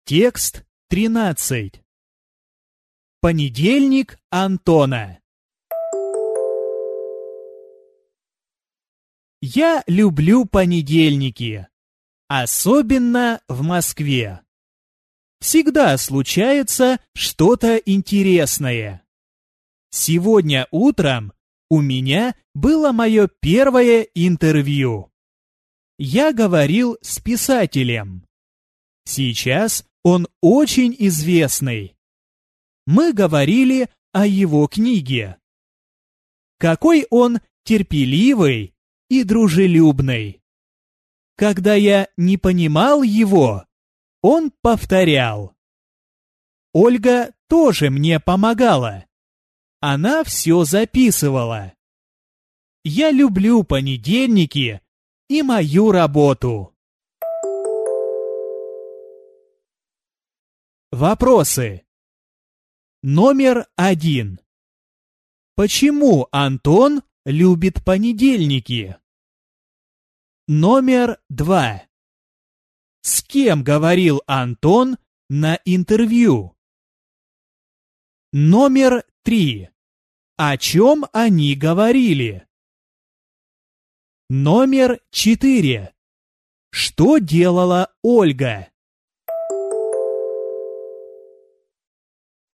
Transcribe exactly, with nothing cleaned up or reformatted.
Текст тринадцать. Понедельник Антона. Я люблю понедельники, особенно в Москве. Всегда случается что-то интересное. Сегодня утром у меня было мое первое интервью. Я говорил с писателем. Сейчас он очень известный. Мы говорили о его книге. Какой он терпеливый и дружелюбный. Когда я не понимал его, он повторял. Ольга тоже мне помогала. Она все записывала. Я люблю понедельники и мою работу. Вопросы. Номер один. Почему Антон любит понедельники? Номер два. С кем говорил Антон на интервью? Номер три. О чем они говорили? Номер четыре. Что делала Ольга?